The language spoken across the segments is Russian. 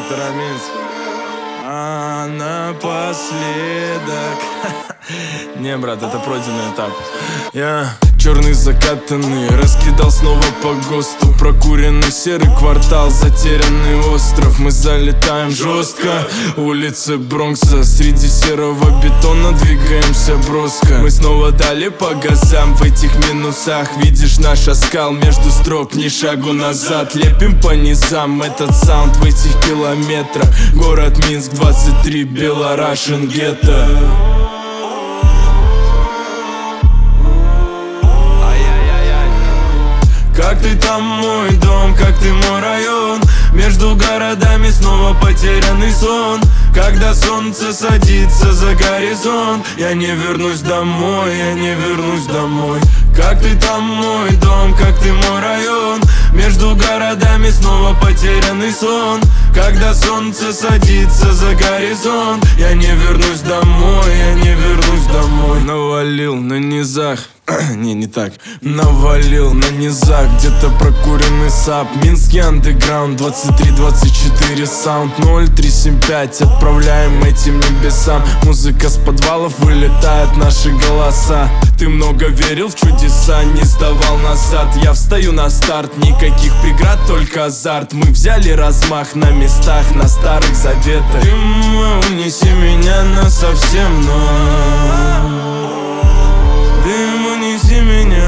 сектора Минск. А напоследок не, брат, это пройденный этап. Я черный закатанный раскидал снова по ГОСТу. Прокуренный серый квартал, затерянный остров. Мы залетаем жестко, улицы Бронкса. Среди серого бетона двигаемся броско. Мы снова дали по газам в этих минусах. Видишь наш оскал между строк, ни шагу назад. Лепим по низам этот саунд в этих километрах. Город Минск, 23, Белорашен, гетто. Как ты там, мой дом, как ты, мой район. Между городами снова потерянный сон. Когда солнце садится за горизонт, я не вернусь домой, я не вернусь домой. Как ты там, мой дом, как ты, мой район. Между городами снова потерянный сон. Когда солнце садится за горизонт, я не вернусь домой, я не вернусь домой. Навалил на низах, не так. Навалил на низах, где-то прокуренный САП. Минский андеграунд, 23-24 саунд 0375. Отправляем этим небесам. Музыка с подвалов, вылетают наши голоса. Ты много верил в чудеса, не сдавал назад. Я встаю на старт, никаких преград, только азарт. Мы взяли размах на местах, на старых заветах. Дым, унеси меня насовсем, но дым, унеси меня,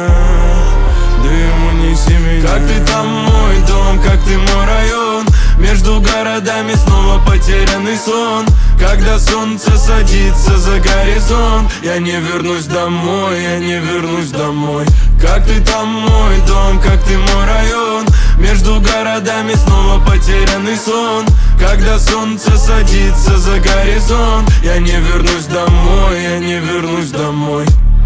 дым, унеси меня. Как ты там, мой дом, как ты, мой район. Между городами снова потерянный сон. Когда солнце садится за горизонт, я не вернусь домой, я не вернусь домой. Как ты там, мой дом, как ты, мой район. Между городами снова потерянный сон. Когда солнце садится за горизонт, я не вернусь домой, я не вернусь домой.